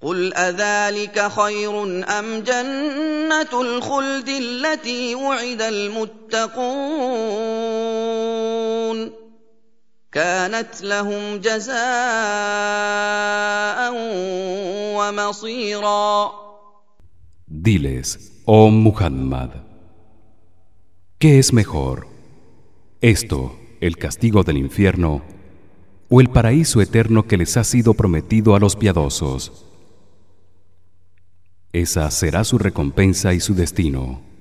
قل أذلك خير أم جنة الخلد التي وعد المتقون كانت لهم جزاء ومصيرا. Diles, oh Muhammad, ¿qué es mejor? ¿Esto, el castigo del infierno, o el paraíso eterno que les ha sido prometido a los piadosos? Esa será su recompensa y su destino.